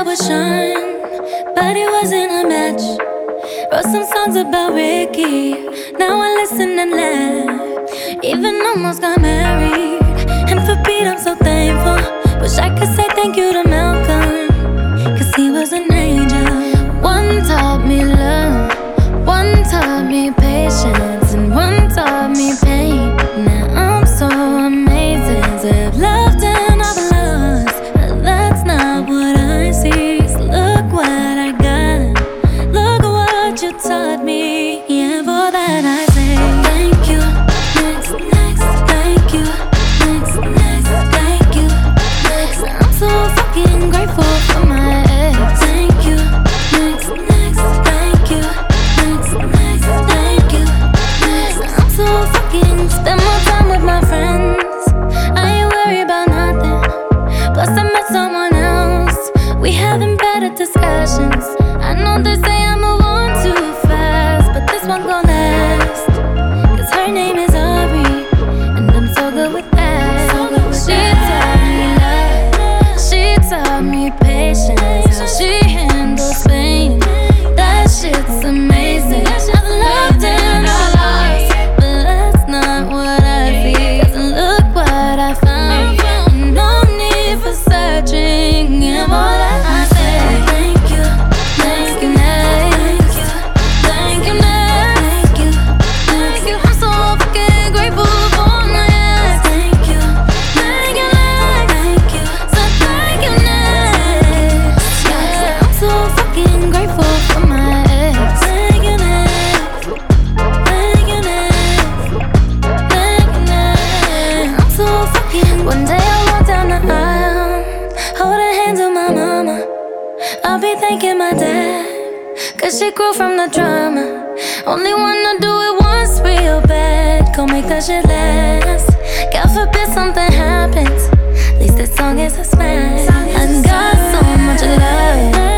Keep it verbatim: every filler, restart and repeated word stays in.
I would shine, but it wasn't a match. Wrote some songs about Ricky, now I listen and laugh. Even almost got married, and for Pete I'm so thankful. Wish I could say thank you to Malcolm, cause he was an angel. One taught me love, one taught me patience, and one taught me pain. Now I'm so amazing to have loved and I've lost, but that's not what I see. So look what I got, look what you taught me. Yeah, for that I say thank you. Next, next, thank you. Next, next, thank you. Next, I'm so fucking grateful for my ex. Thank you. Next, next, thank you. Next, next, thank you. Next, I'm so fucking spend more time with my friends. I ain't worried about nothing. Plus I met someone else. We having better discussions. I know they say I move on too fast, but this one gon' last. Cause her name is Aubrey, and I'm so good with that. So good with she that. Taught me love, she taught me patience, how she handles pain. That shit's amazing. I've loved and I lost, but that's not what I see. Cause look what I found, and no need for searching. And all that I say, thank you, thank you, next, thank you, next, thank you, thank you. I'm so fucking grateful for my ex. Thank you, thank you, next, thank you, so thank you, next. Yeah, I'm so fucking grateful for my ex. Thank you, next, thank you, next, thank you, next. I'm so fucking. One day I'll walk down the aisle, holding hands with my mama. I'll be thanking my dad, cause she grew from the drama. Only wanna do it once real bad, go make that shit last. God forbid something happens, at least this song is a smash. I got so much love.